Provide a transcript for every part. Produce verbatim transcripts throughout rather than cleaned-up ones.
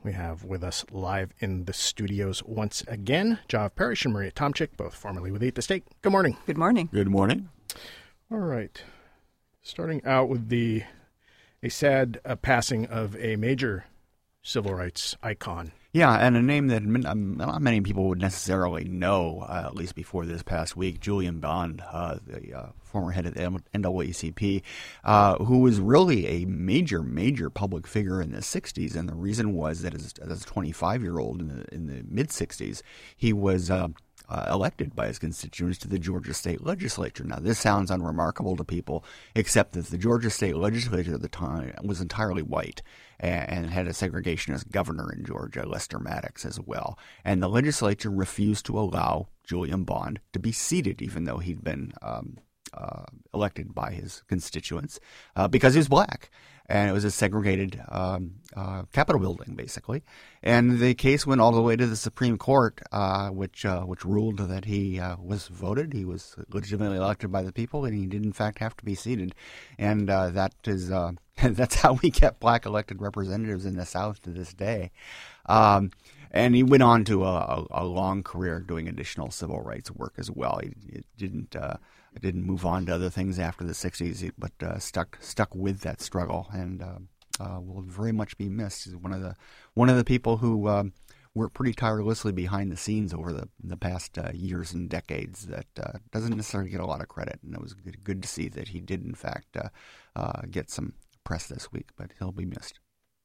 We have with us live in the studios once again, Jov Parrish and Maria Tomczyk, both formerly with Eat the State. Good morning. Good morning. Good morning. All right. Starting out with the a sad uh, passing of a major civil rights icon. Yeah, and a name that um, not many people would necessarily know, uh, at least before this past week, Julian Bond, uh, the uh, former head of the N double A C P, uh, who was really a major, major public figure in the sixties. And the reason was that as, as a twenty-five-year-old in the, in the mid-sixties, he was uh, uh, elected by his constituents to the Georgia State Legislature. Now, this sounds unremarkable to people, except that the Georgia State Legislature at the time was entirely white and had a segregationist governor in Georgia, Lester Maddox, as well. And the legislature refused to allow Julian Bond to be seated, even though he'd been um, uh, elected by his constituents, uh, because he was black. And it was a segregated um, uh, Capitol building, basically. And the case went all the way to the Supreme Court, uh, which uh, which ruled that he uh, was voted. He was legitimately elected by the people, and he did, in fact, have to be seated. And uh, that is uh, that's how we get black elected representatives in the South to this day. Um, and he went on to a, a long career doing additional civil rights work as well. He, he didn't uh, didn't move on to other things after the sixties, but uh, stuck stuck with that struggle, and uh, uh, will very much be missed. He's one of the one of the people who um, worked pretty tirelessly behind the scenes over the the past uh, years and decades. That uh, doesn't necessarily get a lot of credit, and it was good, good to see that he did in fact uh, uh, get some press this week, but he'll be missed.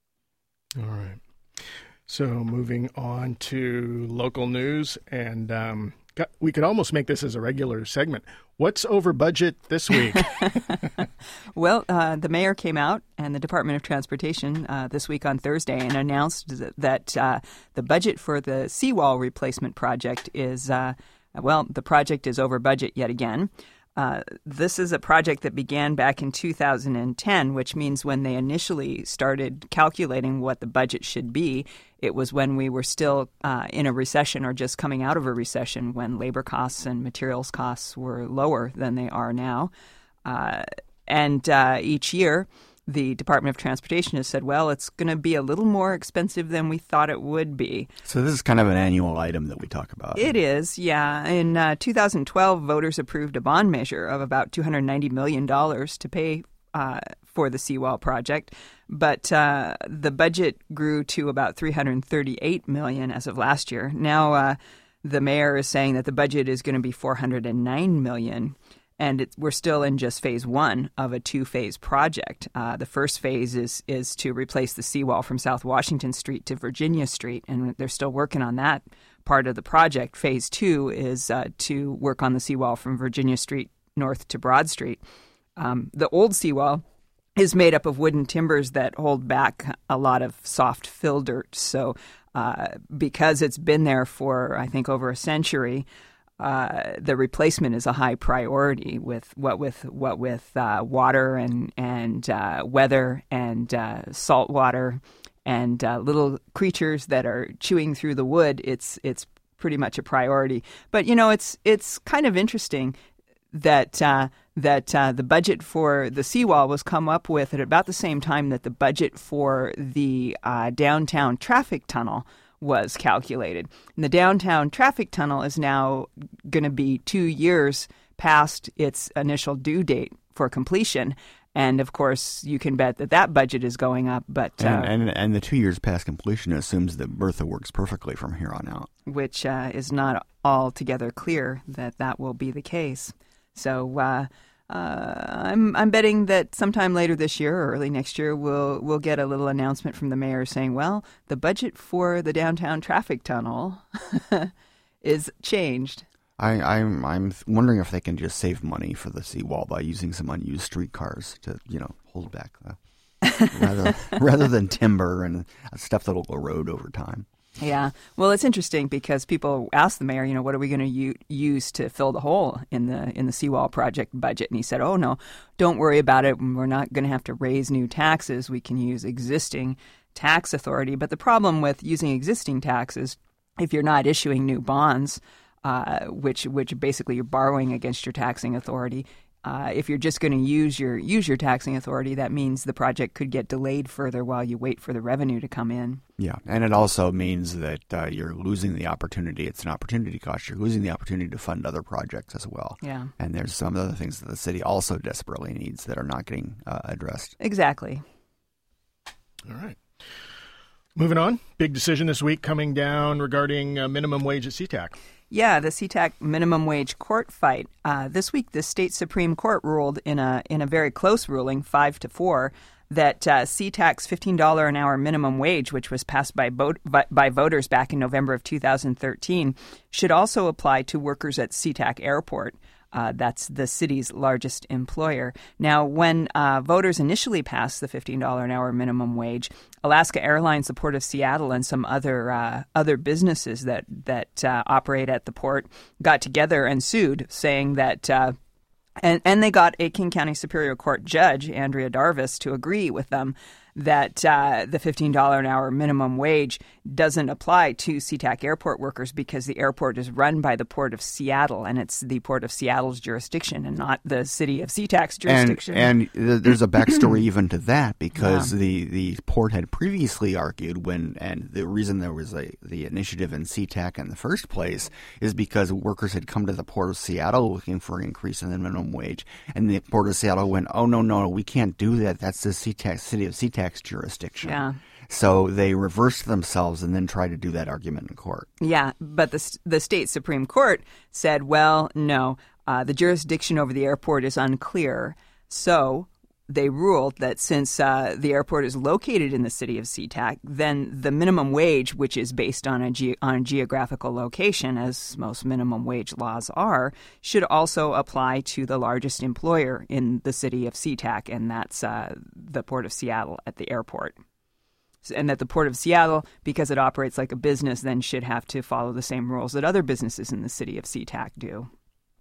All right. So moving on to local news, and um, got, we could almost make this as a regular segment. What's over budget this week? Well, uh, the mayor came out and the Department of Transportation uh, this week on Thursday and announced that uh, the budget for the seawall replacement project is, uh, well, the project is over budget yet again. Uh, this is a project that began back in two thousand ten, which means when they initially started calculating what the budget should be, it was when we were still uh, in a recession or just coming out of a recession, when labor costs and materials costs were lower than they are now. Uh, and uh, each year, the Department of Transportation has said, well, it's going to be a little more expensive than we thought it would be. So this is kind of an annual item that we talk about. It is, yeah. In uh, two thousand twelve, voters approved a bond measure of about two hundred ninety million dollars to pay uh, for the seawall project. But uh, the budget grew to about three hundred thirty-eight million dollars as of last year. Now uh, the mayor is saying that the budget is going to be four hundred nine million dollars. And it, we're still in just phase one of a two-phase project. Uh, the first phase is is to replace the seawall from South Washington Street to Virginia Street, and they're still working on that part of the project. Phase two is uh, to work on the seawall from Virginia Street north to Broad Street. Um, the old seawall is made up of wooden timbers that hold back a lot of soft fill dirt. So uh, because it's been there for, I think, over a century, Uh, the replacement is a high priority with what with what with uh, water and and uh, weather and uh, salt water and uh, little creatures that are chewing through the wood. It's it's pretty much a priority. But you know, it's it's kind of interesting that uh, that uh, the budget for the seawall was come up with at about the same time that the budget for the uh, downtown traffic tunnel was calculated. And the downtown traffic tunnel is now going to be two years past its initial due date for completion. And, of course, you can bet that that budget is going up. But uh, and, and and the two years past completion assumes that Bertha works perfectly from here on out. Which uh, is not altogether clear that that will be the case. So uh, uh, I'm I'm betting that sometime later this year or early next year we'll we'll get a little announcement from the mayor saying, well, the budget for the downtown traffic tunnel is changed. I, I'm I'm wondering if they can just save money for the seawall by using some unused streetcars to, you know, hold back the, rather rather than timber and stuff that'll erode over time. Yeah. Well, it's interesting because people asked the mayor, you know, what are we going to u- use to fill the hole in the in the seawall project budget? And he said, oh, no, don't worry about it. We're not going to have to raise new taxes. We can use existing tax authority. But the problem with using existing taxes, if you're not issuing new bonds, uh, which which basically you're borrowing against your taxing authority, Uh, if you're just going to use your use your taxing authority, that means the project could get delayed further while you wait for the revenue to come in. Yeah, and it also means that uh, you're losing the opportunity. It's an opportunity cost. You're losing the opportunity to fund other projects as well. Yeah. And there's some other things that the city also desperately needs that are not getting uh, addressed. Exactly. All right. Moving on, big decision this week coming down regarding uh, minimum wage at SeaTac. Yeah, the SeaTac minimum wage court fight. Uh, this week, the state Supreme Court ruled in a in a very close ruling, five to four, that uh, SeaTac's fifteen dollars an hour minimum wage, which was passed by, bo- by voters back in November of two thousand thirteen, should also apply to workers at SeaTac Airport. Uh, that's the city's largest employer. Now, when uh, voters initially passed the fifteen dollars an hour minimum wage, Alaska Airlines, the Port of Seattle, and some other uh, other businesses that that uh, operate at the port got together and sued, saying that. Uh, And, and they got a King County Superior Court judge, Andrea Darvis, to agree with them that uh, the fifteen dollars an hour minimum wage doesn't apply to SeaTac Airport workers because the airport is run by the Port of Seattle, and it's the Port of Seattle's jurisdiction and not the city of SeaTac's jurisdiction. And, and there's a backstory even to that because yeah. the, the port had previously argued when, and the reason there was a, the initiative in SeaTac in the first place is because workers had come to the Port of Seattle looking for an increase in the minimum wage, and the Port of Seattle went, oh, no, no, we can't do that. That's the SeaTac, city of SeaTac jurisdiction. Yeah. So they reversed themselves and then tried to do that argument in court. Yeah, but the the state Supreme Court said, well, no, uh, the jurisdiction over the airport is unclear. So they ruled that since uh, the airport is located in the city of SeaTac, then the minimum wage, which is based on a, ge- on a geographical location, as most minimum wage laws are, should also apply to the largest employer in the city of SeaTac, and that's uh, the Port of Seattle at the airport. And that the Port of Seattle, because it operates like a business, then should have to follow the same rules that other businesses in the city of SeaTac do.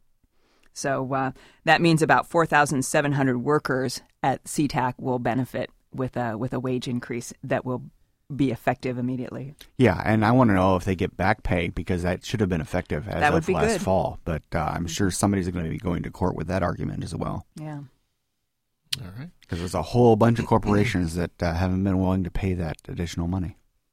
So uh, that means about four thousand seven hundred workers at SeaTac will benefit with a with a wage increase that will be effective immediately. Yeah, and I want to know if they get back pay because that should have been effective as that would of be last good. fall. But uh, I'm sure somebody's going to be going to court with that argument as well. Yeah. All right. Because there's a whole bunch of corporations that uh, haven't been willing to pay that additional money.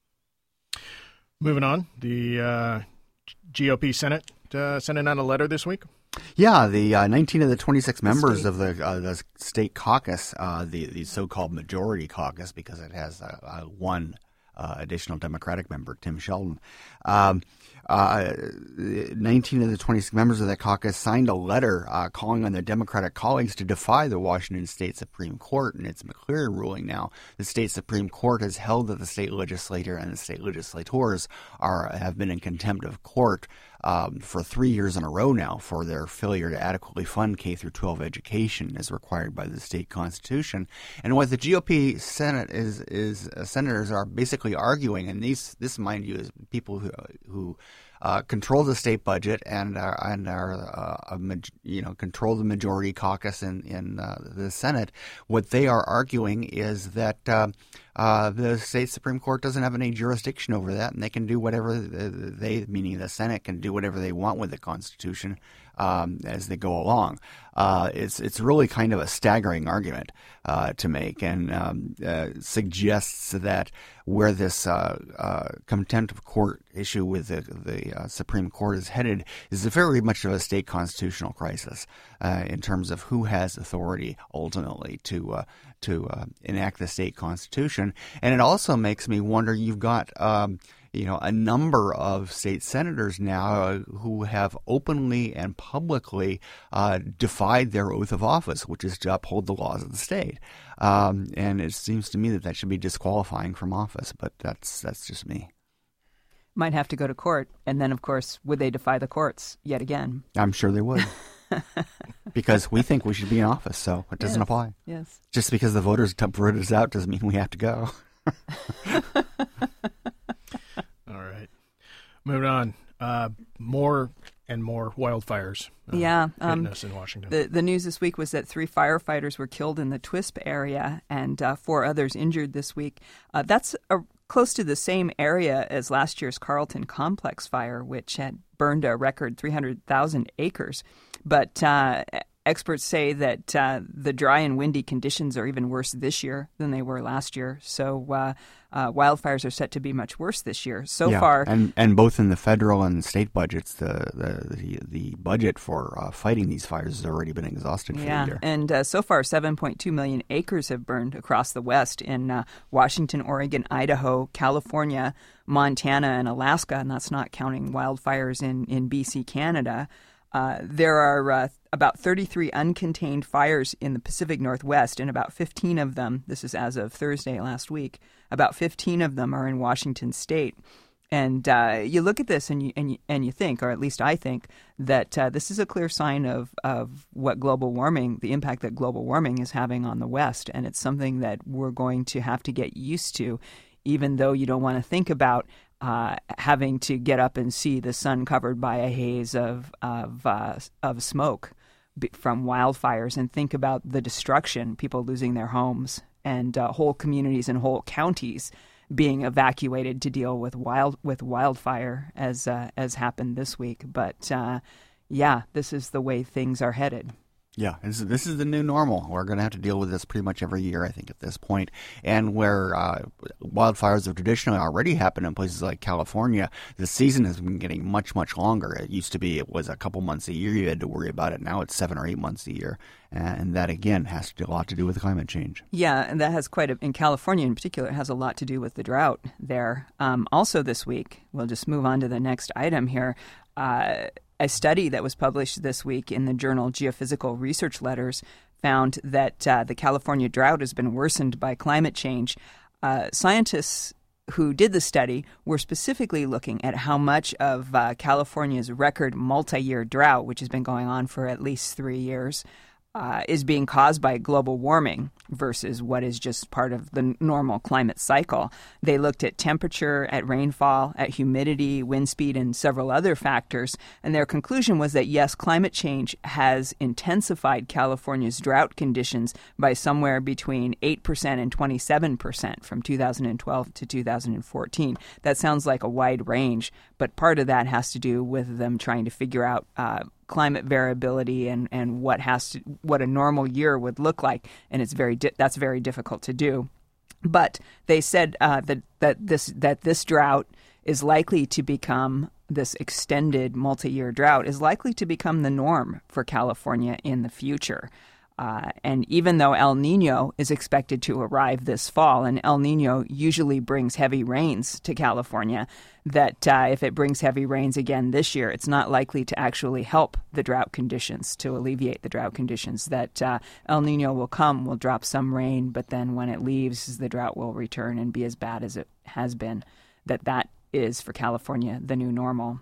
Moving on, the uh, G O P Senate uh, sending out a letter this week. Yeah, the uh, nineteen of the twenty-six The members state. of the uh, the state caucus, uh, the the so-called majority caucus, because it has uh, uh, one uh, additional Democratic member, Tim Sheldon. Um, uh, nineteen of the twenty-six members of that caucus signed a letter uh, calling on their Democratic colleagues to defy the Washington State Supreme Court and its McCleary ruling. Now, the state Supreme Court has held that the state legislature and the state legislators are have been in contempt of court Um, for three years in a row now for their failure to adequately fund K through twelve education as required by the state constitution. And what the G O P Senate is is uh, senators are basically arguing, and these this mind you is people who who uh, control the state budget and are, and are uh, a, you know control the majority caucus in in uh, the Senate. What they are arguing is that uh, uh, the state Supreme Court doesn't have any jurisdiction over that, and they can do whatever they, meaning the Senate, can do whatever they want with the Constitution um, as they go along. Uh, it's it's really kind of a staggering argument uh, to make, and um, uh, suggests that where this uh, uh, contempt of court issue with the, the uh, Supreme Court is headed is very much of a state constitutional crisis uh, in terms of who has authority ultimately to uh, to uh, enact the state constitution. And it also makes me wonder, you've got um, you know, a number of state senators now uh, who have openly and publicly uh, defied their oath of office, which is to uphold the laws of the state. Um, and it seems to me that that should be disqualifying from office, but that's that's just me. Might have to go to court. And then, of course, would they defy the courts yet again? I'm sure they would. Because we think we should be in office, so it doesn't yes. apply. Yes. Just because the voters voted us out doesn't mean we have to go. All right. Moving on. Uh, more and more wildfires. Uh, yeah. hitting Um, us in Washington. the, the news this week was that three firefighters were killed in the Twisp area and uh, four others injured this week. Uh, that's a, close to the same area as last year's Carlton Complex fire, which had burned a record three hundred thousand acres. But uh, experts say that uh, the dry and windy conditions are even worse this year than they were last year. So uh, uh, wildfires are set to be much worse this year. So yeah, far, and and both in the federal and state budgets, the the the, the budget for uh, fighting these fires has already been exhausted for yeah, the year. And uh, so far, seven point two million acres have burned across the West in uh, Washington, Oregon, Idaho, California, Montana, and Alaska, and that's not counting wildfires in, in B C, Canada. Uh, there are uh, about thirty-three uncontained fires in the Pacific Northwest, and about fifteen of them, this is as of Thursday last week, about fifteen of them are in Washington state. And uh, you look at this and you, and you and you think, or at least I think, that uh, this is a clear sign of, of what global warming, the impact that global warming is having on the West. And it's something that we're going to have to get used to, even though you don't want to think about uh, having to get up and see the sun covered by a haze of of uh, of smoke from wildfires, and think about the destruction, people losing their homes, and uh, whole communities and whole counties being evacuated to deal with wild with wildfire, as uh, as happened this week. But uh, yeah, this is the way things are headed. Yeah, this is, this is the new normal. We're going to have to deal with this pretty much every year, I think, at this point. And where uh, wildfires have traditionally already happened in places like California, the season has been getting much, much longer. It used to be it was a couple months a year you had to worry about it. Now it's seven or eight months a year. And that, again, has to do a lot to do with climate change. Yeah, and that has quite a, in California in particular, it has a lot to do with the drought there. Um, also this week, we'll just move on to the next item here. Uh, a study that was published this week in the journal Geophysical Research Letters found that uh, the California drought has been worsened by climate change. Uh, scientists who did the study were specifically looking at how much of uh, California's record multi-year drought, which has been going on for at least three years, Uh, is being caused by global warming versus what is just part of the normal climate cycle. They looked at temperature, at rainfall, at humidity, wind speed, and several other factors. And their conclusion was that, yes, climate change has intensified California's drought conditions by somewhere between eight percent and twenty-seven percent from two thousand twelve to two thousand fourteen. That sounds like a wide range, but part of that has to do with them trying to figure out uh, climate variability and, and what has to what a normal year would look like, and it's very di- that's very difficult to do. But they said uh, that that this that this drought is likely to become this extended multi-year drought is likely to become the norm for California in the future. Uh, and even though El Nino is expected to arrive this fall, and El Nino usually brings heavy rains to California, that uh, if it brings heavy rains again this year, it's not likely to actually help the drought conditions, to alleviate the drought conditions. That uh, El Nino will come, will drop some rain, but then when it leaves, the drought will return and be as bad as it has been. That that is, for California, the new normal.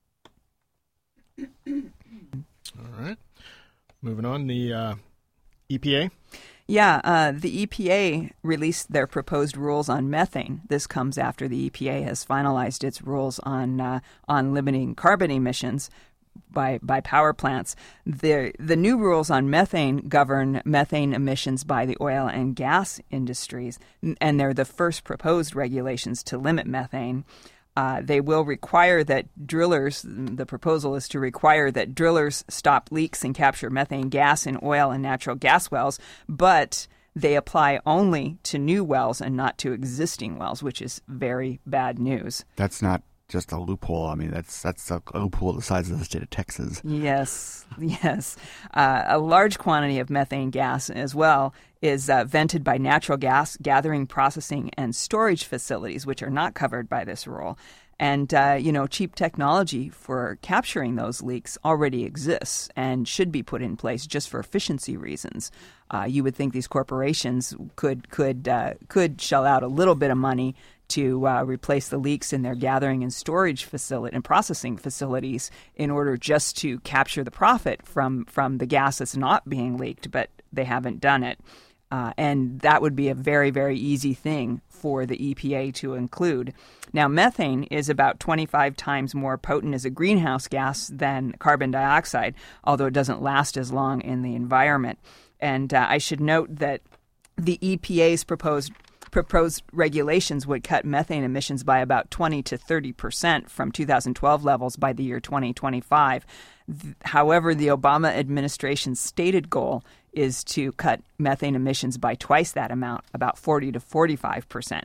All right. Moving on, the uh, E P A? Yeah, uh, the E P A released their proposed rules on methane. This comes after the E P A has finalized its rules on uh, on limiting carbon emissions by by power plants. The the new rules on methane govern methane emissions by the oil and gas industries, and they're the first proposed regulations to limit methane. Uh, they will require that drillers, the proposal is to require that drillers stop leaks and capture methane gas in oil and natural gas wells, but they apply only to new wells and not to existing wells, which is very bad news. That's not just a loophole. I mean, that's that's a loophole the size of the state of Texas. Yes, yes. Uh, a large quantity of methane gas as well is uh, vented by natural gas gathering, processing, and storage facilities, which are not covered by this rule. And, uh, you know, cheap technology for capturing those leaks already exists and should be put in place just for efficiency reasons. Uh, you would think these corporations could could uh, could shell out a little bit of money to uh, replace the leaks in their gathering and storage facility and processing facilities in order just to capture the profit from, from the gas that's not being leaked, but they haven't done it. Uh, and that would be a very, very easy thing for the E P A to include. Now, methane is about twenty-five times more potent as a greenhouse gas than carbon dioxide, although it doesn't last as long in the environment. And uh, I should note that the E P A's proposed proposed regulations would cut methane emissions by about twenty to thirty percent from two thousand twelve levels by the year twenty twenty-five. However, the Obama administration's stated goal is to cut methane emissions by twice that amount, about forty to forty-five percent.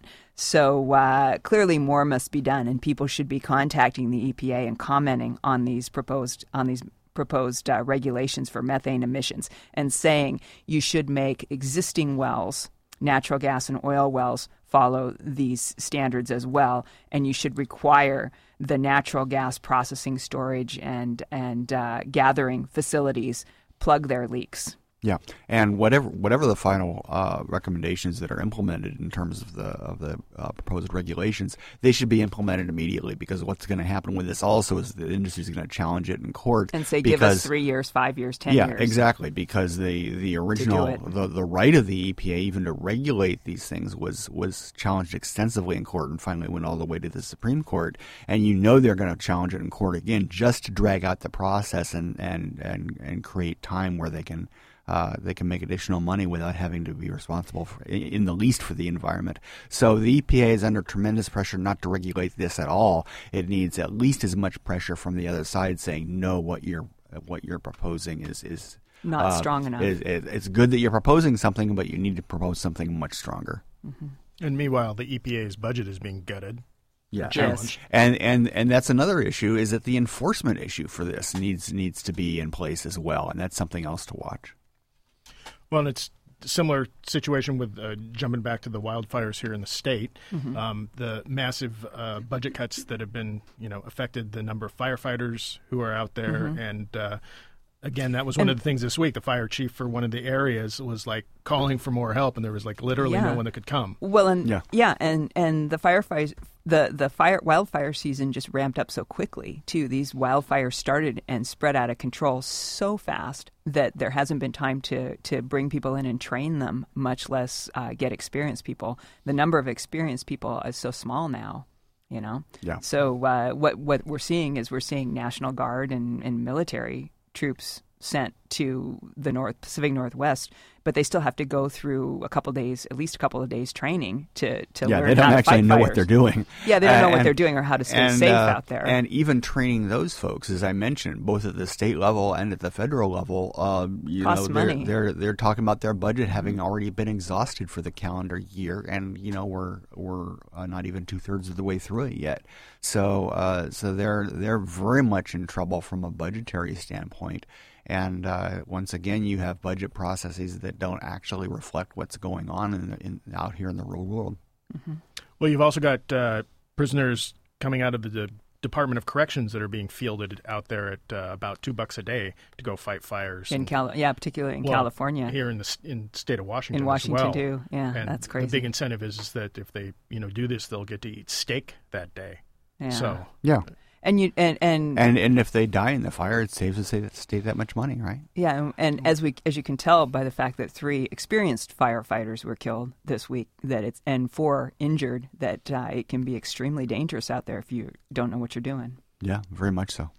So uh, clearly more must be done, and people should be contacting the E P A and commenting on these proposed on these proposed uh, regulations for methane emissions and saying you should make existing wells, natural gas and oil wells, follow these standards as well, and you should require the natural gas processing, storage, and and uh, gathering facilities plug their leaks. Yeah, and whatever whatever the final uh, recommendations that are implemented in terms of the of the uh, proposed regulations, they should be implemented immediately, because what's going to happen with this also is the industry is going to challenge it in court and say, because, give us three years, five years, ten yeah, years. Yeah, exactly, because the the original the, the right of the E P A even to regulate these things was was challenged extensively in court and finally went all the way to the Supreme Court. And you know they're going to challenge it in court again just to drag out the process and and and, and create time where they can. Uh, they can make additional money without having to be responsible for, in the least, for the environment. So the E P A is under tremendous pressure not to regulate this at all. It needs at least as much pressure from the other side saying, no, what you're what you're proposing is is not uh, strong enough. Is, is, it's good that you're proposing something, but you need to propose something much stronger. Mm-hmm. And meanwhile, the E P A's budget is being gutted. Yeah, yes. and and and that's another issue, is that the enforcement issue for this needs needs to be in place as well, and that's something else to watch. Well, and it's a similar situation with uh, jumping back to the wildfires here in the state. Mm-hmm. Um, the massive uh, budget cuts that have been, you know, affected the number of firefighters who are out there. Mm-hmm. And uh, again, that was one and, of the things this week. The fire chief for one of the areas was like calling for more help, and there was like literally yeah. no one that could come. Well, and yeah, yeah and, and the firefighters. The the fire wildfire season just ramped up so quickly, too. These wildfires started and spread out of control so fast that there hasn't been time to, to bring people in and train them, much less uh, get experienced people. The number of experienced people is so small now, you know? Yeah. So uh, what, what we're seeing is we're seeing National Guard and, and military troops sent to the North Pacific Northwest, but they still have to go through a couple days, at least a couple of days training to, to yeah, learn how to fight they don't actually know fires. what they're doing. Yeah, they don't know and, what they're doing or how to stay and, safe uh, out there. And even training those folks, as I mentioned, both at the state level and at the federal level, uh, you Costs know, they're, money. they're they're talking about their budget having already been exhausted for the calendar year, and you know we're we're uh, not even two thirds of the way through it yet. So uh, so they're they're very much in trouble from a budgetary standpoint. And uh, once again, you have budget processes that don't actually reflect what's going on in, in, out here in the real world. Mm-hmm. Well, you've also got uh, prisoners coming out of the, the Department of Corrections that are being fielded out there at uh, about two bucks a day to go fight fires. In and, Cali- yeah, particularly in well, California. Here in the in state of Washington In Washington, as well. too. Yeah, and that's crazy. The big incentive is, is that if they you know do this, they'll get to eat steak that day. Yeah. So yeah. And you and, and and and if they die in the fire, it saves the state that much money, right? Yeah, and, and as we as you can tell by the fact that three experienced firefighters were killed this week, that it's and four injured, that uh, it can be extremely dangerous out there if you don't know what you're doing. Yeah, very much so.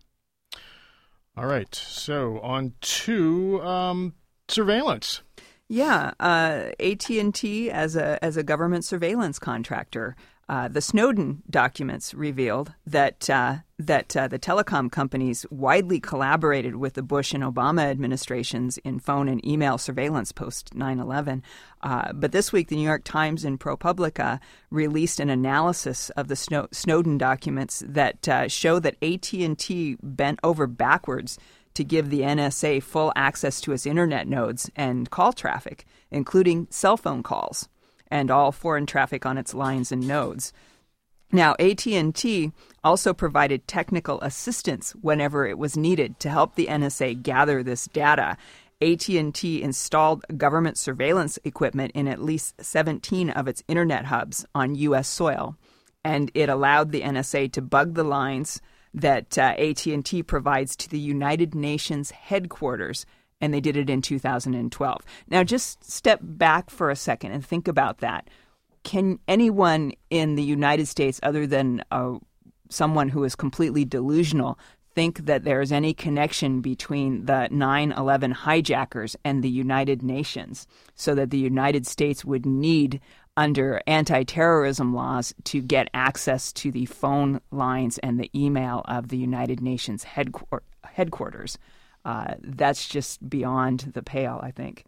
All right, so on to um, surveillance. Yeah, uh, A T and T as a as a government surveillance contractor. Uh, the Snowden documents revealed that uh, that uh, the telecom companies widely collaborated with the Bush and Obama administrations in phone and email surveillance post nine eleven. Uh, but this week, the New York Times and ProPublica released an analysis of the Snow- Snowden documents that uh, show that A T and T bent over backwards to give the N S A full access to its internet nodes and call traffic, including cell phone calls, and all foreign traffic on its lines and nodes. Now, A T and T also provided technical assistance whenever it was needed to help the N S A gather this data. A T and T installed government surveillance equipment in at least seventeen of its internet hubs on U S soil, and it allowed the N S A to bug the lines that uh, A T and T provides to the United Nations headquarters, and they did it in two thousand twelve. Now, just step back for a second and think about that. Can anyone in the United States, other than uh, someone who is completely delusional, think that there is any connection between the nine eleven hijackers and the United Nations, so that the United States would need under anti-terrorism laws to get access to the phone lines and the email of the United Nations headquarters. headquarters. Uh, that's just beyond the pale, I think.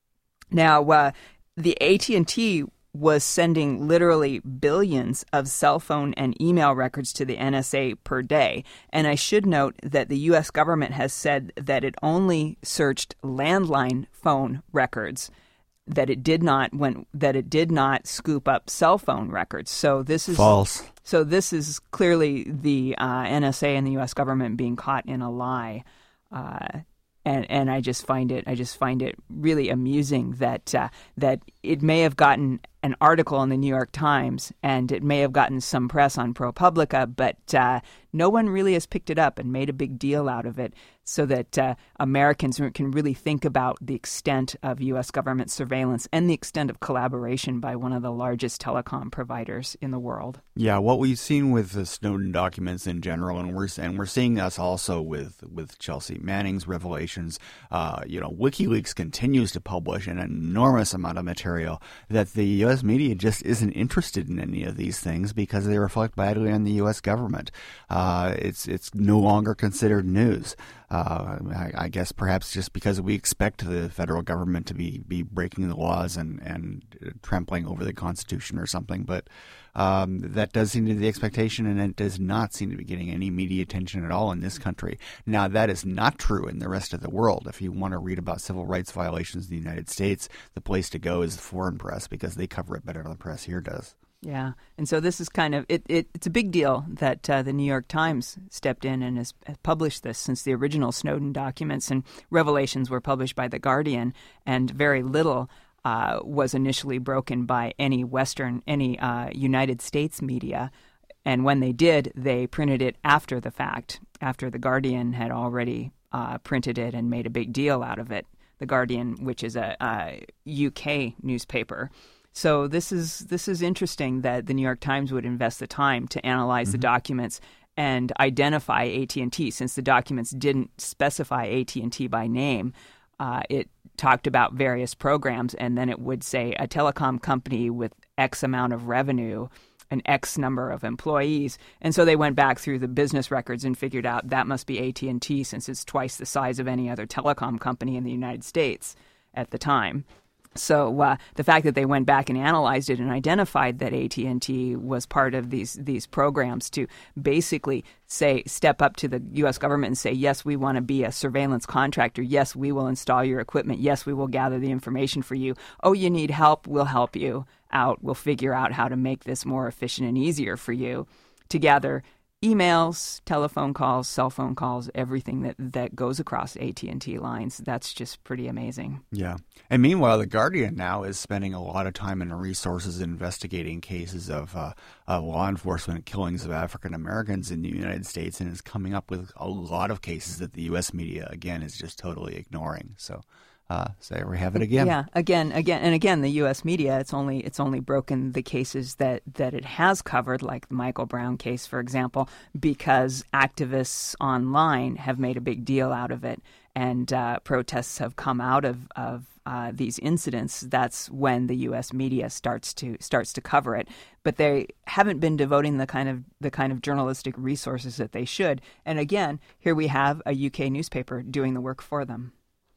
Now, uh, the A T and T was sending literally billions of cell phone and email records to the N S A per day. And I should note that the U S government has said that it only searched landline phone records, that it did not when that it did not scoop up cell phone records. So this is false. So this is clearly the uh, N S A and the U S government being caught in a lie. Uh, and and I just find it I just find it really amusing that uh, that it may have gotten an article in the New York Times and it may have gotten some press on ProPublica, but uh, no one really has picked it up and made a big deal out of it, so that uh, Americans can really think about the extent of U S government surveillance and the extent of collaboration by one of the largest telecom providers in the world. Yeah, what we've seen with the Snowden documents in general, and we're and we're seeing this also with with Chelsea Manning's revelations. Uh, you know, WikiLeaks continues to publish an enormous amount of material that the U S media just isn't interested in any of these things because they reflect badly on the U S government. Uh, it's it's no longer considered news. Uh, I, I guess perhaps just because we expect the federal government to be, be breaking the laws and, and trampling over the Constitution or something. But um, that does seem to be the expectation, and it does not seem to be getting any media attention at all in this country. Now, that is not true in the rest of the world. If you want to read about civil rights violations in the United States, the place to go is the foreign press because they cover it better than the press here does. Yeah, and so this is kind of it. it it's a big deal that uh, the New York Times stepped in and has, has published this, since the original Snowden documents and revelations were published by The Guardian, and very little uh, was initially broken by any Western, any uh, United States media. And when they did, they printed it after the fact, after The Guardian had already uh, printed it and made a big deal out of it. The Guardian, which is a, a U K newspaper. So this is this is interesting that the New York Times would invest the time to analyze mm-hmm. the documents and identify A T and T, since the documents didn't specify A T and T by name. Uh, it talked about various programs, and then it would say a telecom company with X amount of revenue, an X number of employees. And so they went back through the business records and figured out that must be A T and T, since it's twice the size of any other telecom company in the United States at the time. So uh, the fact that they went back and analyzed it and identified that A T and T was part of these these programs to basically say, step up to the U S government and say, yes, we want to be a surveillance contractor. Yes, we will install your equipment. Yes, we will gather the information for you. Oh, you need help? We'll help you out. We'll figure out how to make this more efficient and easier for you to gather emails, telephone calls, cell phone calls, everything that, that goes across A T and T lines. That's just pretty amazing. Yeah. And meanwhile, The Guardian now is spending a lot of time and resources investigating cases of uh, uh, law enforcement killings of African Americans in the United States, and is coming up with a lot of cases that the U S media, again, is just totally ignoring. So Uh, so there we have it again. Yeah, again, again, and again, the U S media, it's only it's only broken the cases that, that it has covered, like the Michael Brown case, for example, because activists online have made a big deal out of it, and uh, protests have come out of of uh, these incidents. That's when the U S media starts to starts to cover it, but they haven't been devoting the kind of the kind of journalistic resources that they should. And again, here we have a U K newspaper doing the work for them.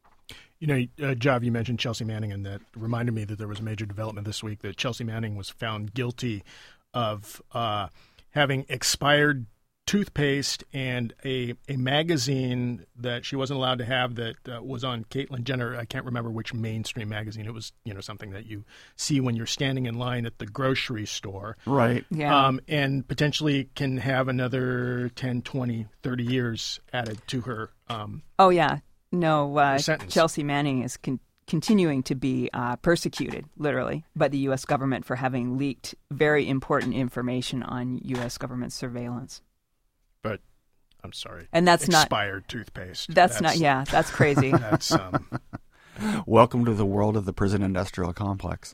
You know, uh, Jav, you mentioned Chelsea Manning, and that reminded me that there was a major development this week that Chelsea Manning was found guilty of uh, having expired toothpaste and a, a magazine that she wasn't allowed to have that uh, was on Caitlyn Jenner. I can't remember which mainstream magazine. It was, you know, something that you see when you're standing in line at the grocery store. Right. Yeah. Um, and potentially can have another ten, twenty, thirty years added to her um Oh, yeah. No, uh, sentence. Chelsea Manning is con- continuing to be uh, persecuted, literally, by the U S government for having leaked very important information on U S government surveillance. But I'm sorry. And that's expired not expired toothpaste. That's, That's not. Yeah, that's crazy. That's um. Welcome to the world of the prison industrial complex.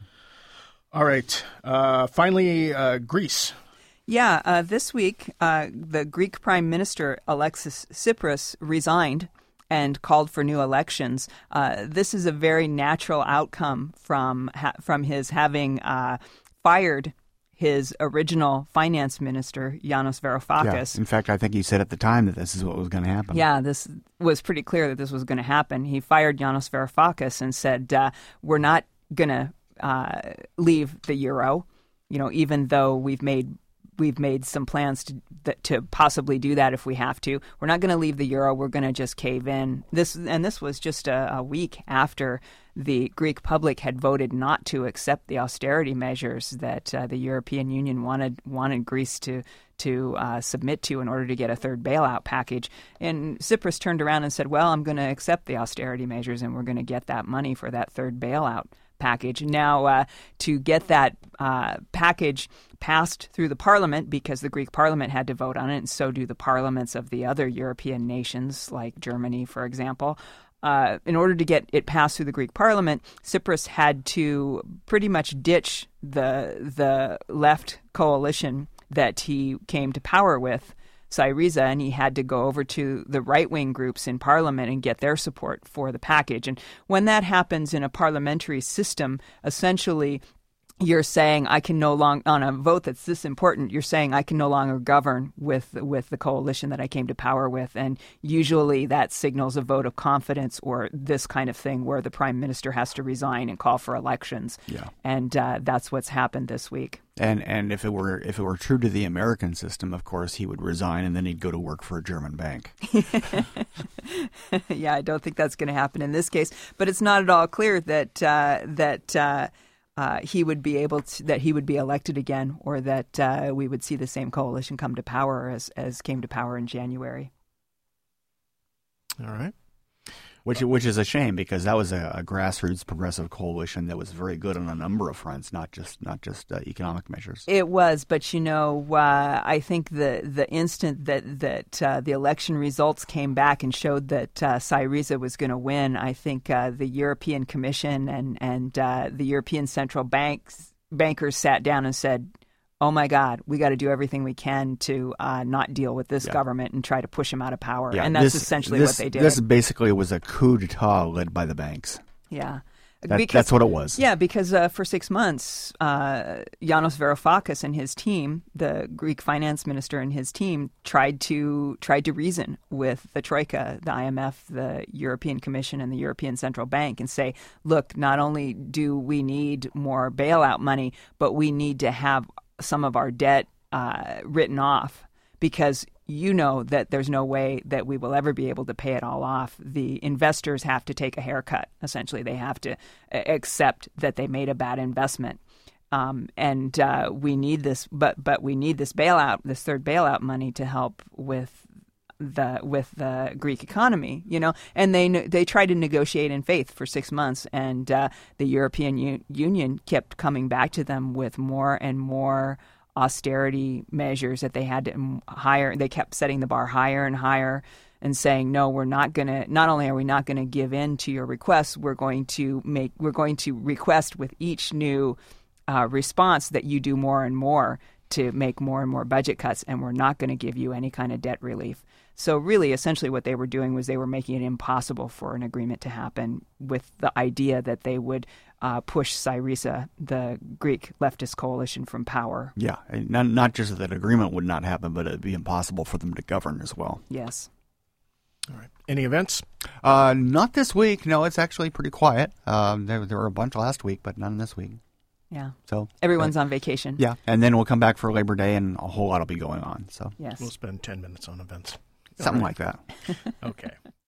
All right. Uh, finally, uh, Greece. Yeah, uh, this week uh, the Greek Prime Minister Alexis Tsipras resigned and called for new elections. Uh, this is a very natural outcome from ha- from his having uh, fired his original finance minister, Yanis Varoufakis. Yeah. In fact, I think he said at the time that this is what was going to happen. Yeah, this was pretty clear that this was going to happen. He fired Yanis Varoufakis and said, uh, we're not going to uh, leave the euro, you know, even though we've made we've made some plans to to possibly do that if we have to. We're not going to leave the euro. We're going to just cave in. This and this was just a, a week after the Greek public had voted not to accept the austerity measures that uh, the European Union wanted wanted Greece to to uh, submit to in order to get a third bailout package. And Tsipras turned around and said, well, I'm going to accept the austerity measures and we're going to get that money for that third bailout package. Now, uh, to get that uh, package passed through the parliament, because the Greek parliament had to vote on it, and so do the parliaments of the other European nations, like Germany, for example. Uh, in order to get it passed through the Greek parliament, Tsipras had to pretty much ditch the the left coalition that he came to power with, Syriza, and he had to go over to the right-wing groups in parliament and get their support for the package. And when that happens in a parliamentary system, essentially you're saying I can no longer, on a vote that's this important, you're saying I can no longer govern with with the coalition that I came to power with. And usually that signals a vote of confidence or this kind of thing where the prime minister has to resign and call for elections. Yeah. And uh, that's what's happened this week. And and if it were if it were true to the American system, of course, he would resign and then he'd go to work for a German bank. Yeah, I don't think that's going to happen in this case. But it's not at all clear that uh, that uh, uh, he would be able to, that he would be elected again, or that uh, we would see the same coalition come to power as as came to power in January. All right. Which which is a shame, because that was a, a grassroots progressive coalition that was very good on a number of fronts, not just not just uh, economic measures. It was, but you know, uh, I think the the instant that that uh, the election results came back and showed that uh, Syriza was going to win, I think uh, the European Commission and and uh, the European Central Banks bankers sat down and said, oh my God, we got to do everything we can to uh, not deal with this yeah. government and try to push him out of power. Yeah, and that's this, essentially this, what they did. This basically was a coup d'etat led by the banks. Yeah. That, because, that's what it was. Yeah, because uh, for six months, uh, Yanis Varoufakis and his team, the Greek finance minister and his team, tried to tried to reason with the Troika, the I M F, the European Commission, and the European Central Bank, and say, look, not only do we need more bailout money, but we need to have some of our debt uh, written off, because you know that there's no way that we will ever be able to pay it all off. The investors have to take a haircut. Essentially, they have to accept that they made a bad investment. Um, and uh, we need this, but but we need this bailout, this third bailout money to help with the with the Greek economy, you know. And they they tried to negotiate in faith for six months, and uh, the European U- Union kept coming back to them with more and more austerity measures that they had to hire. They kept setting the bar higher and higher and saying, no, we're not going to, not only are we not going to give in to your requests, we're going to make, we're going to request with each new uh, response that you do more and more to make more and more budget cuts, and we're not going to give you any kind of debt relief. So really, essentially what they were doing was they were making it impossible for an agreement to happen, with the idea that they would uh, push Syriza, the Greek leftist coalition, from power. Yeah, and not, not just that agreement would not happen, but it would be impossible for them to govern as well. Yes. All right. Any events? Uh, not this week. No, it's actually pretty quiet. Um, there, there were a bunch last week, but none this week. Yeah. So everyone's uh, on vacation. Yeah, and then we'll come back for Labor Day, and a whole lot will be going on. So yes, we'll spend ten minutes on events. Something right. like that. Okay.